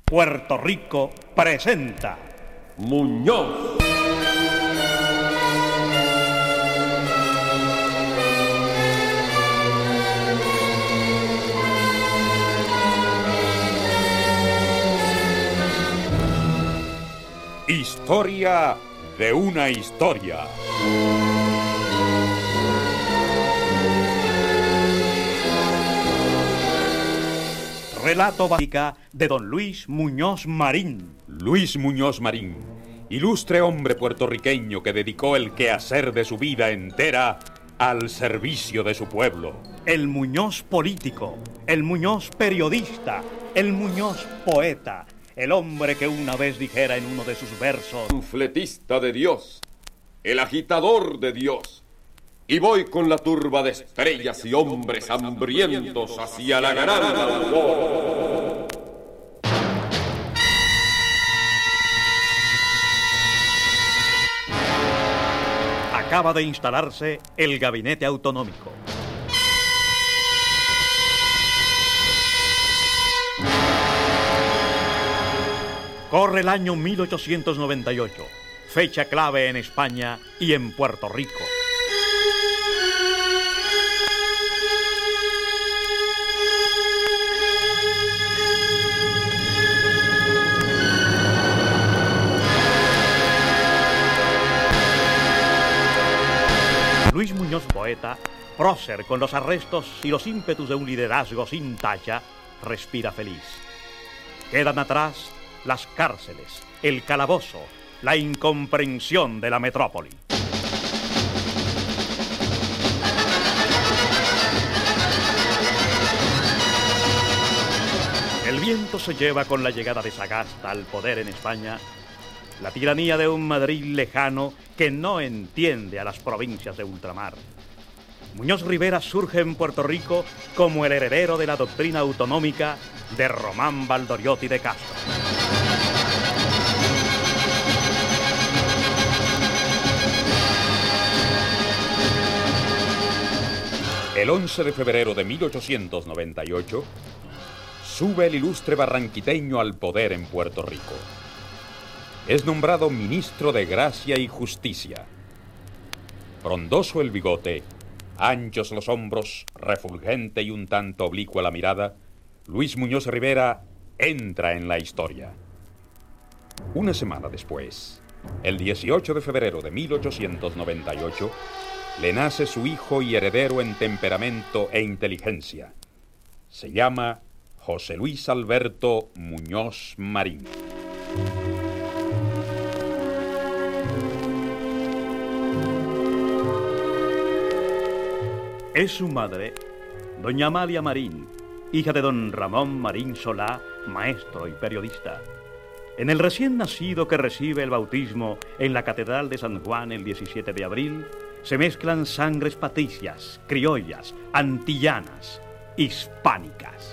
Puerto Rico presenta Muñoz. Historia de una historia. Relato básica de don Luis Muñoz Marín. Luis Muñoz Marín, ilustre hombre puertorriqueño que dedicó el quehacer de su vida entera al servicio de su pueblo. El Muñoz político, el Muñoz periodista, el Muñoz poeta, el hombre que una vez dijera en uno de sus versos: Panfletista de Dios, el agitador de Dios. Y voy con la turba de estrellas y hombres hambrientos hacia la gran aurora. Acaba de instalarse el gabinete autonómico. Corre el año 1898, fecha clave en España y en Puerto Rico. Luis Muñoz poeta, prócer con los arrestos y los ímpetus de un liderazgo sin talla, respira feliz. Quedan atrás las cárceles, el calabozo, la incomprensión de la metrópoli. El viento se lleva con la llegada de Sagasta al poder en España la tiranía de un Madrid lejano que no entiende a las provincias de ultramar. Muñoz Rivera surge en Puerto Rico como el heredero de la doctrina autonómica de Román Valdoriotti de Castro. El 11 de febrero de 1898, sube el ilustre barranquiteño al poder en Puerto Rico. Es nombrado ministro de Gracia y Justicia. Frondoso el bigote, anchos los hombros, refulgente y un tanto oblicua la mirada, Luis Muñoz Rivera entra en la historia. Una semana después, el 18 de febrero de 1898, le nace su hijo y heredero en temperamento e inteligencia. Se llama José Luis Alberto Muñoz Marín. Es su madre, doña Amalia Marín, hija de don Ramón Marín Solá, maestro y periodista. En el recién nacido que recibe el bautismo en la Catedral de San Juan el 17 de abril, se mezclan sangres patricias, criollas, antillanas, hispánicas.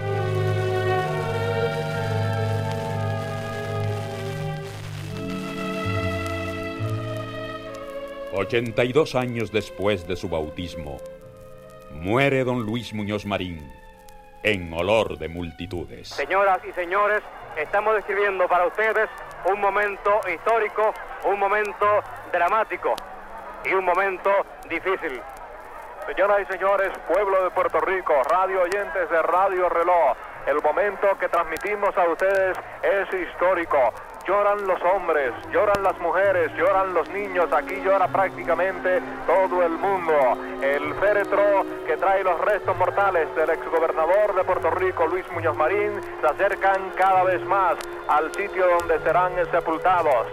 $82 años después de su bautismo, muere don Luis Muñoz Marín en olor de multitudes. Señoras y señores, estamos describiendo para ustedes un momento histórico, un momento dramático y un momento difícil. Señoras y señores, pueblo de Puerto Rico, radio oyentes de Radio Reloj, el momento que transmitimos a ustedes es histórico. Lloran los hombres, lloran las mujeres, lloran los niños, aquí llora prácticamente todo el mundo. El féretro que trae los restos mortales del exgobernador de Puerto Rico, Luis Muñoz Marín, se acercan cada vez más al sitio donde serán sepultados.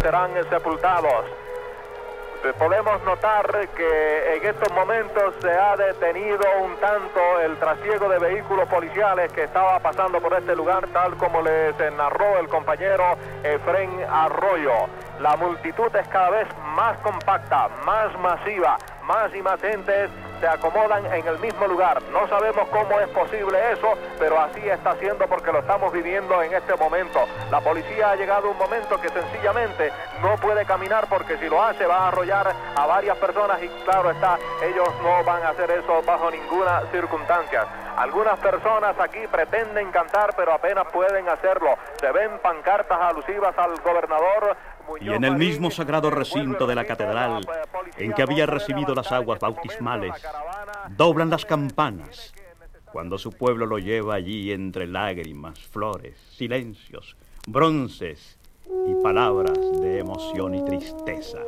Podemos notar que en estos momentos se ha detenido un tanto el trasiego de vehículos policiales que estaba pasando por este lugar, tal como les narró el compañero Efrén Arroyo. La multitud es cada vez más compacta, más masiva, más y más gentes se acomodan en el mismo lugar. No sabemos cómo es posible eso, pero así está siendo porque lo estamos viviendo en este momento. La policía ha llegado a un momento que sencillamente no puede caminar porque si lo hace va a arrollar a varias personas y claro está, ellos no van a hacer eso bajo ninguna circunstancia. Algunas personas aquí pretenden cantar, pero apenas pueden hacerlo. Se ven pancartas alusivas al gobernador Muñoz Y en el Marín, mismo sagrado recinto de la catedral, en que había recibido las aguas bautismales, doblan las campanas, cuando su pueblo lo lleva allí entre lágrimas, flores, silencios, bronces y palabras de emoción y tristeza.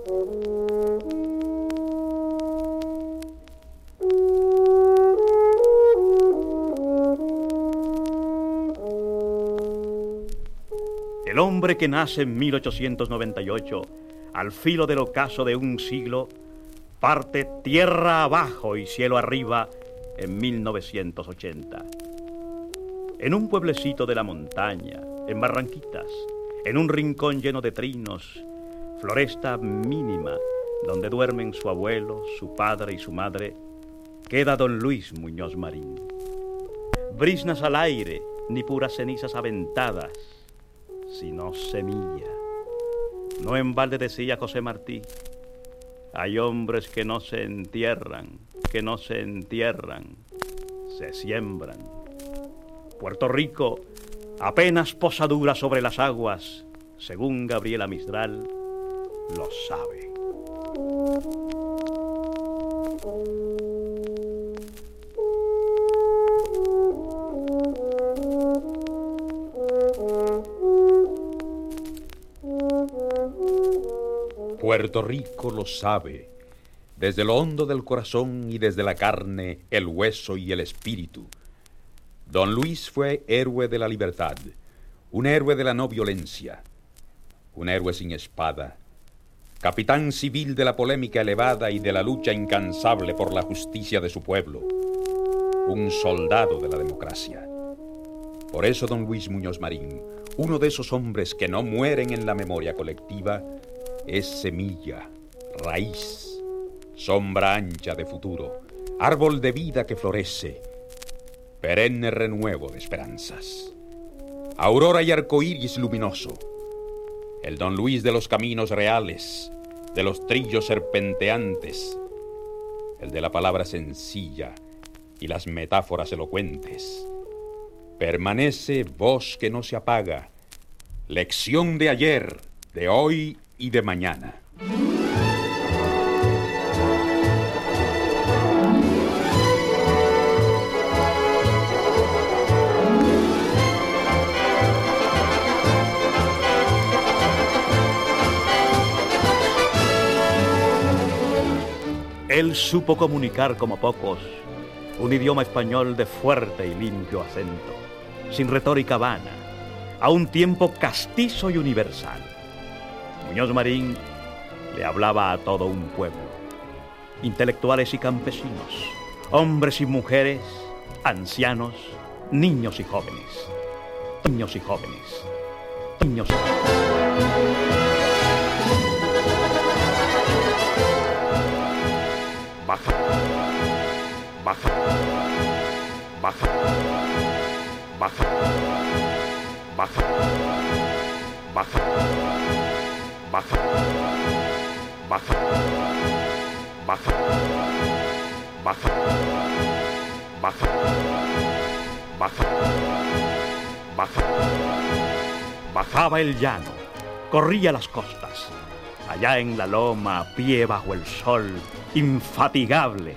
El hombre que nace en 1898, al filo del ocaso de un siglo, parte tierra abajo y cielo arriba en 1980. En un pueblecito de la montaña, en Barranquitas, en un rincón lleno de trinos, floresta mínima, donde duermen su abuelo, su padre y su madre, queda don Luis Muñoz Marín. Brisnas al aire, ni puras cenizas aventadas, sino semilla. No en balde decía José Martí: hay hombres que no se entierran, se siembran. Puerto Rico, apenas posadura sobre las aguas, según Gabriela Mistral, lo sabe. Puerto Rico lo sabe, desde lo hondo del corazón y desde la carne, el hueso y el espíritu. Don Luis fue héroe de la libertad, un héroe de la no violencia, un héroe sin espada, capitán civil de la polémica elevada y de la lucha incansable por la justicia de su pueblo, un soldado de la democracia. Por eso don Luis Muñoz Marín, uno de esos hombres que no mueren en la memoria colectiva, es semilla, raíz, sombra ancha de futuro, árbol de vida que florece, perenne renuevo de esperanzas, aurora y arcoíris luminoso, el don Luis de los caminos reales, de los trillos serpenteantes, el de la palabra sencilla y las metáforas elocuentes. Permanece voz que no se apaga, lección de ayer, de hoy y de mañana. Él supo comunicar como pocos un idioma español de fuerte y limpio acento, sin retórica vana, a un tiempo castizo y universal. Muñoz Marín le hablaba a todo un pueblo, intelectuales y campesinos, hombres y mujeres, ancianos, niños y jóvenes, niños y jóvenes, niños y jóvenes. Baja, baja, baja, baja, baja, baja, baja, baja, baja, baja, baja, baja, baja. Bajaba el llano, corría las costas, allá en la loma, a pie bajo el sol, infatigable.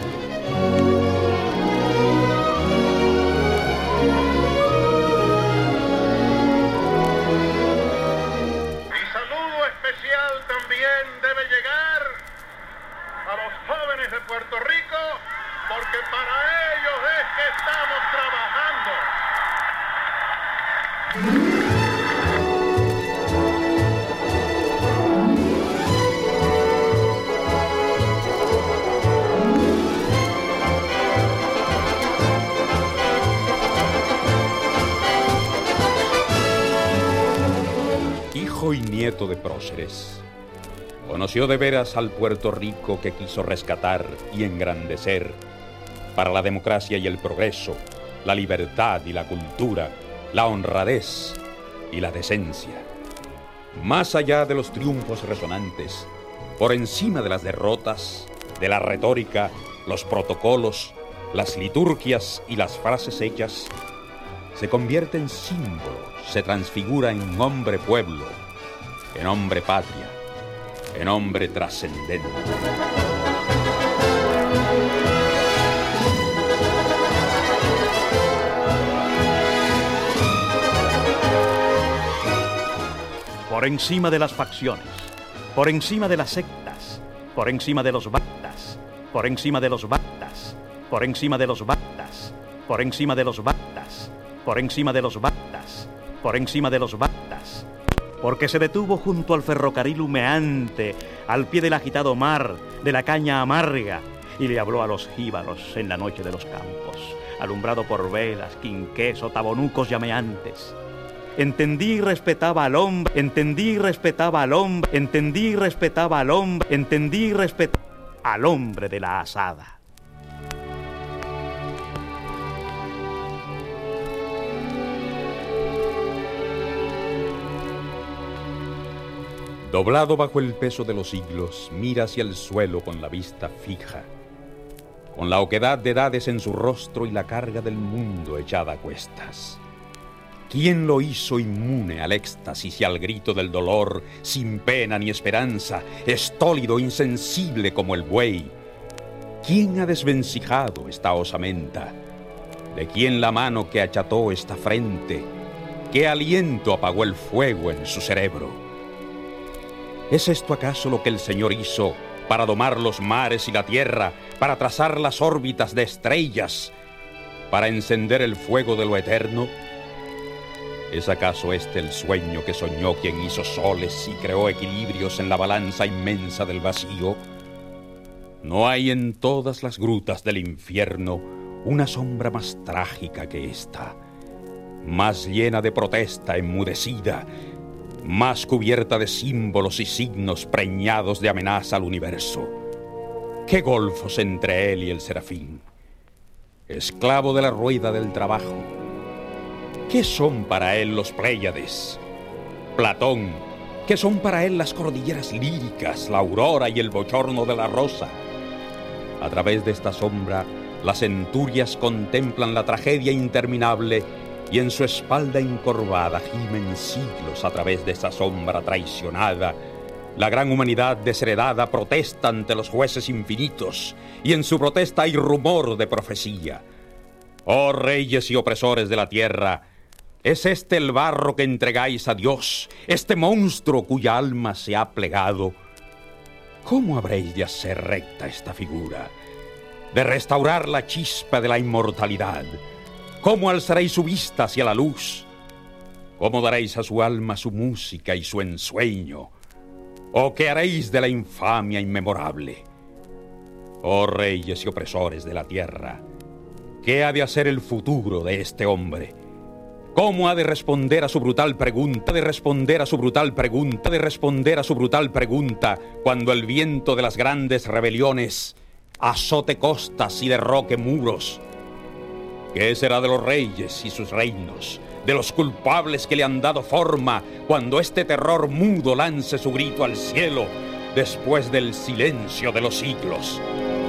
Mi saludo especial también debe llegar a los jóvenes de Puerto Rico, porque para ellos es que estamos trabajando. Hijo y nieto de próceres, conoció de veras al Puerto Rico que quiso rescatar y engrandecer para la democracia y el progreso, la libertad y la cultura, la honradez y la decencia. Más allá de los triunfos resonantes, por encima de las derrotas, de la retórica, los protocolos, las liturgias y las frases hechas, se convierte en símbolo, se transfigura en hombre-pueblo, en hombre-patria, en hombre trascendente. Por encima de las facciones, por encima de las sectas, por encima de los bactas, por encima de los bactas, por encima de los bactas, por encima de los bactas, por encima de los bactas, por encima de los bactas, porque se detuvo junto al ferrocarril humeante, al pie del agitado mar, de la caña amarga, y le habló a los jíbaros en la noche de los campos, alumbrado por velas, quinqués o tabonucos llameantes. Entendí y respetaba al hombre, entendí y respetaba al hombre, entendí y respetaba al hombre, entendí y respetaba al hombre de la asada. Doblado bajo el peso de los siglos, mira hacia el suelo con la vista fija, con la oquedad de edades en su rostro y la carga del mundo echada a cuestas. ¿Quién lo hizo inmune al éxtasis y al grito del dolor, sin pena ni esperanza, estólido, insensible como el buey? ¿Quién ha desvencijado esta osamenta? ¿De quién la mano que acható esta frente? ¿Qué aliento apagó el fuego en su cerebro? ¿Es esto acaso lo que el Señor hizo para domar los mares y la tierra, para trazar las órbitas de estrellas, para encender el fuego de lo eterno? ¿Es acaso este el sueño que soñó quien hizo soles y creó equilibrios en la balanza inmensa del vacío? No hay en todas las grutas del infierno una sombra más trágica que esta, más llena de protesta enmudecida, más cubierta de símbolos y signos preñados de amenaza al universo. ¿Qué golfos entre él y el serafín? Esclavo de la rueda del trabajo. ¿Qué son para él los Pléyades? Platón. ¿Qué son para él las cordilleras líricas, la aurora y el bochorno de la rosa? A través de esta sombra, las centurias contemplan la tragedia interminable y en su espalda encorvada gimen siglos a través de esa sombra traicionada. La gran humanidad desheredada protesta ante los jueces infinitos y en su protesta hay rumor de profecía. Oh reyes y opresores de la tierra, ¿es este el barro que entregáis a Dios, este monstruo cuya alma se ha plegado? ¿Cómo habréis de hacer recta esta figura, de restaurar la chispa de la inmortalidad? ¿Cómo alzaréis su vista hacia la luz? ¿Cómo daréis a su alma su música y su ensueño? ¿O qué haréis de la infamia inmemorable? Oh reyes y opresores de la tierra, ¿qué ha de hacer el futuro de este hombre? ¿Cómo ha de responder a su brutal pregunta? ¿De responder a su brutal pregunta? ¿De responder a su brutal pregunta cuando el viento de las grandes rebeliones azote costas y derroque muros? ¿Qué será de los reyes y sus reinos, de los culpables que le han dado forma, cuando este terror mudo lance su grito al cielo después del silencio de los siglos?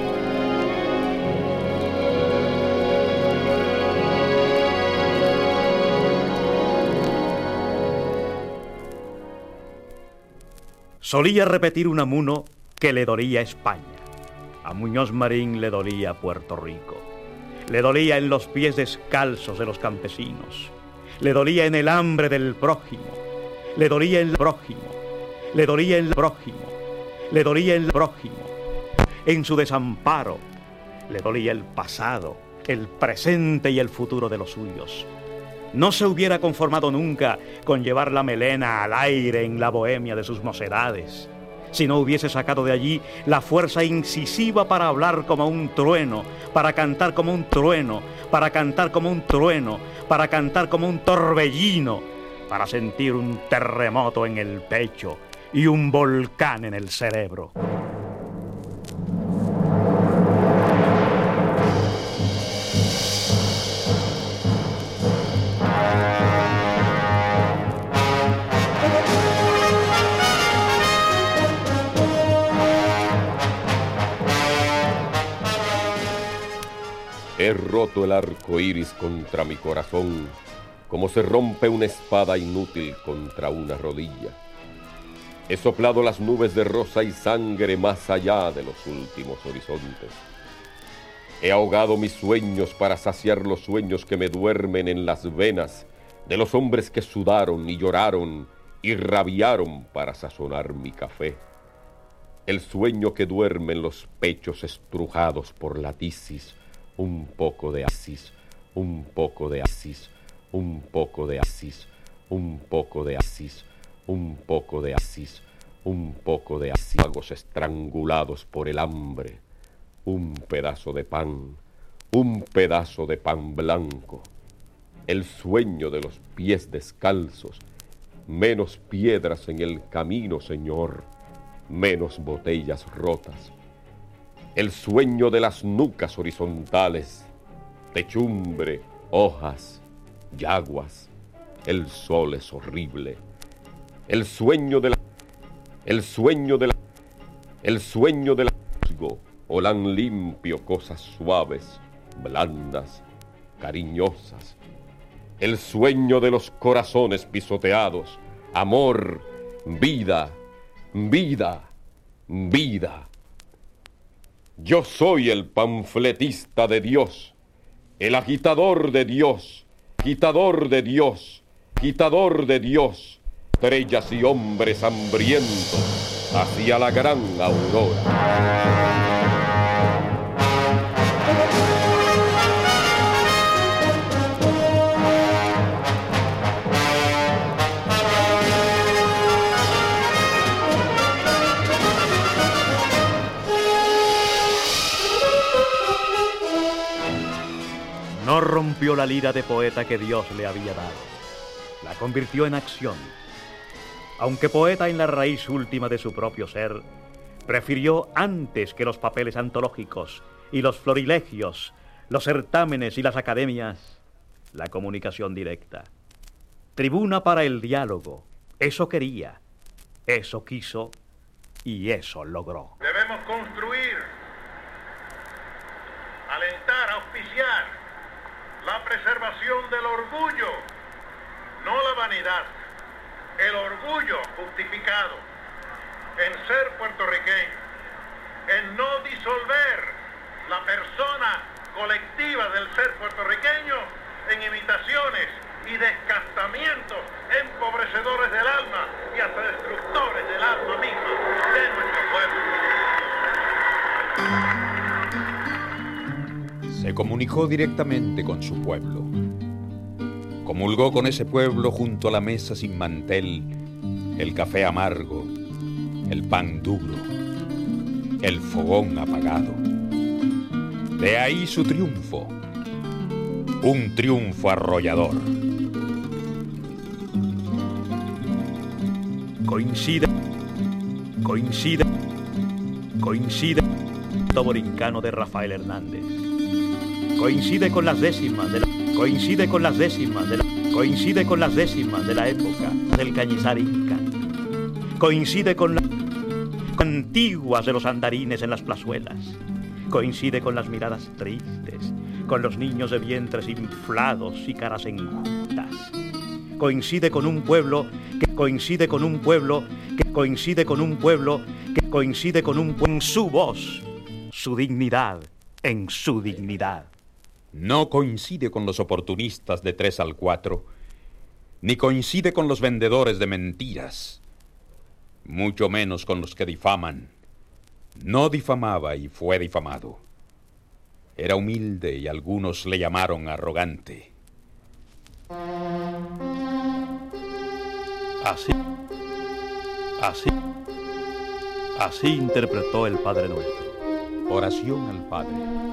Solía repetir Unamuno que le dolía España. A Muñoz Marín le dolía Puerto Rico. Le dolía en los pies descalzos de los campesinos. Le dolía en el hambre del prójimo. Le dolía en el prójimo. Le dolía en el prójimo. Le dolía en el prójimo. En su desamparo. Le dolía el pasado, el presente y el futuro de los suyos. No se hubiera conformado nunca con llevar la melena al aire en la bohemia de sus mocedades, si no hubiese sacado de allí la fuerza incisiva para hablar como un trueno, para cantar como un trueno, para cantar como un trueno, para cantar como un torbellino, para sentir un terremoto en el pecho y un volcán en el cerebro. He roto el arco iris contra mi corazón, como se rompe una espada inútil contra una rodilla. He soplado las nubes de rosa y sangre más allá de los últimos horizontes. He ahogado mis sueños para saciar los sueños que me duermen en las venas de los hombres que sudaron y lloraron y rabiaron para sazonar mi café. El sueño que duerme en los pechos estrujados por la tisis, un poco de asis, un poco de asis, un poco de asis, un poco de asis, un poco de asis, un poco de asis, vagos estrangulados por el hambre, un pedazo de pan blanco, el sueño de los pies descalzos, menos piedras en el camino, Señor, menos botellas rotas, el sueño de las nucas horizontales, techumbre, hojas, yaguas, el sol es horrible, el sueño de la olan limpio cosas suaves, blandas, cariñosas, el sueño de los corazones pisoteados, amor, vida, vida, vida. Yo soy el panfletista de Dios, el agitador de Dios, agitador de Dios, agitador de Dios, estrellas y hombres hambrientos hacia la gran aurora. No rompió la lira de poeta que Dios le había dado. La convirtió en acción. Aunque poeta en la raíz última de su propio ser, prefirió antes que los papeles antológicos y los florilegios, los certámenes y las academias, la comunicación directa. Tribuna para el diálogo. Eso quería, eso quiso y eso logró. Debemos construir, alentar, auspiciar la preservación del orgullo, no la vanidad, el orgullo justificado en ser puertorriqueño, en no disolver la persona colectiva del ser puertorriqueño en imitaciones y descastamientos empobrecedores del alma y hasta destructores del alma misma de nuestro pueblo. Se comunicó directamente con su pueblo. Comulgó con ese pueblo junto a la mesa sin mantel, el café amargo, el pan duro, el fogón apagado. De ahí su triunfo, un triunfo arrollador. Coincide borincano de Rafael Hernández. Coincide con las décimas de la época del Cañizar Inca. Coincide con las antiguas de los andarines en las plazuelas. Coincide con las miradas tristes, con los niños de vientres inflados y caras enjutas. Coincide con un pueblo en su voz, su dignidad, en su dignidad. No coincide con los oportunistas de 3 al 4, ni coincide con los vendedores de mentiras, mucho menos con los que difaman. No difamaba y fue difamado. Era humilde y algunos le llamaron arrogante. Así interpretó el Padre Nuestro. Oración al Padre.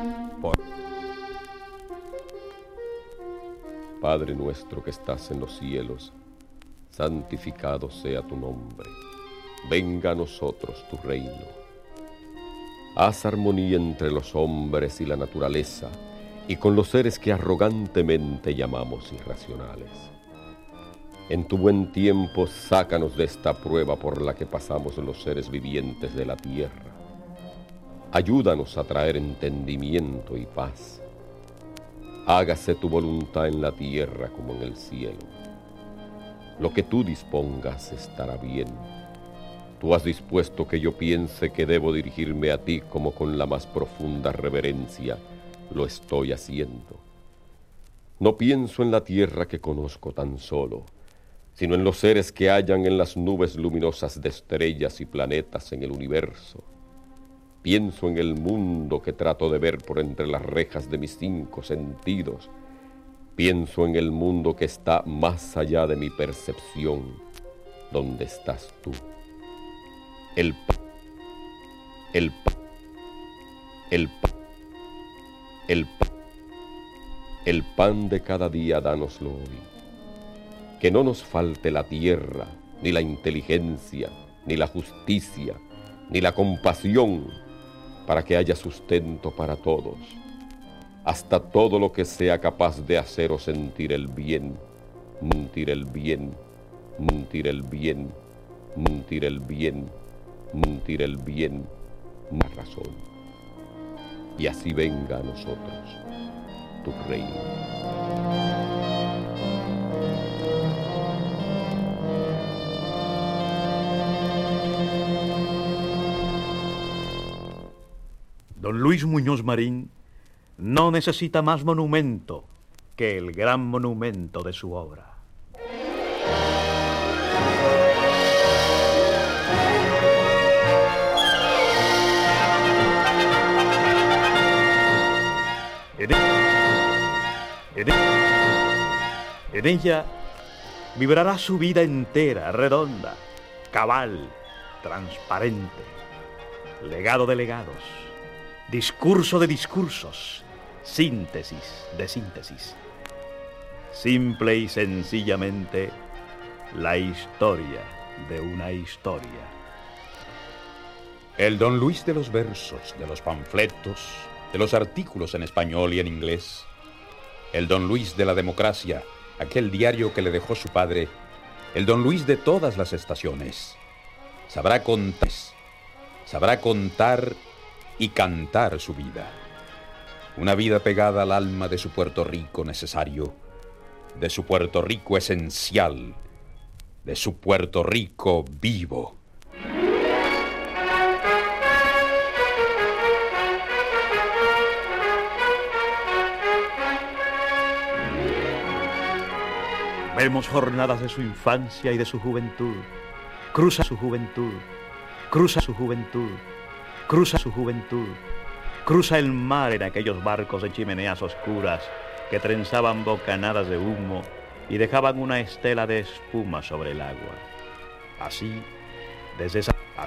Padre nuestro que estás en los cielos, santificado sea tu nombre. Venga a nosotros tu reino. Haz armonía entre los hombres y la naturaleza, y con los seres que arrogantemente llamamos irracionales. En tu buen tiempo, sácanos de esta prueba por la que pasamos los seres vivientes de la tierra. Ayúdanos a traer entendimiento y paz. hágase tu voluntad en la tierra como en el cielo. Lo que tú dispongas estará bien. Tú has dispuesto que yo piense que debo dirigirme a ti como con la más profunda reverencia lo estoy haciendo. No pienso en la tierra que conozco tan solo, sino en los seres que hallan en las nubes luminosas de estrellas y planetas en el universo. Pienso en el mundo que trato de ver por entre las rejas de mis 5 sentidos. Pienso en el mundo que está más allá de mi percepción, donde estás tú. El pan de cada día dánoslo hoy. Que no nos falte la tierra, ni la inteligencia, ni la justicia, ni la compasión, para que haya sustento para todos, hasta todo lo que sea capaz de haceros sentir el bien, sentir el bien, sentir el bien, sentir el bien, sentir el bien, más razón. Y así venga a nosotros tu reino. Don Luis Muñoz Marín no necesita más monumento que el gran monumento de su obra. En ella vibrará su vida entera, redonda, cabal, transparente, legado de legados, discurso de discursos, síntesis de síntesis. Simple y sencillamente, la historia de una historia. El Don Luis de los versos, de los panfletos, de los artículos en español y en inglés. El Don Luis de la democracia, aquel diario que le dejó su padre. El Don Luis de todas las estaciones. Sabrá contar y cantar su vida. Una vida pegada al alma de su Puerto Rico necesario, de su Puerto Rico esencial, de su Puerto Rico vivo. Vemos jornadas de su infancia y de su juventud. Cruza su juventud, cruza su juventud, cruza su juventud. Cruza el mar en aquellos barcos de chimeneas oscuras que trenzaban bocanadas de humo y dejaban una estela de espuma sobre el agua. Así, desde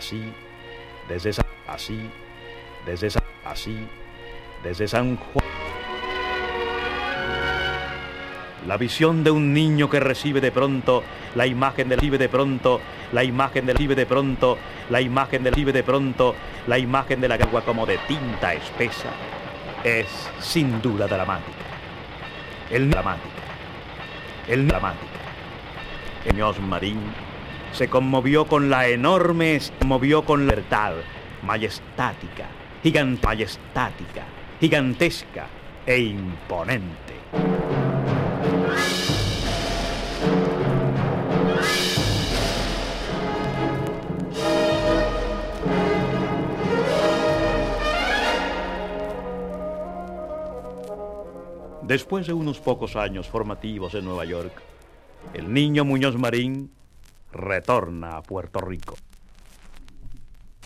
San Juan. La visión de un niño que recibe de pronto la imagen del la imagen de la agua como de tinta espesa es sin duda dramática. El Muñoz Marín se conmovió con la enorme, libertad majestática, gigantesca e imponente. Después de unos pocos años formativos en Nueva York, el niño Muñoz Marín retorna a Puerto Rico.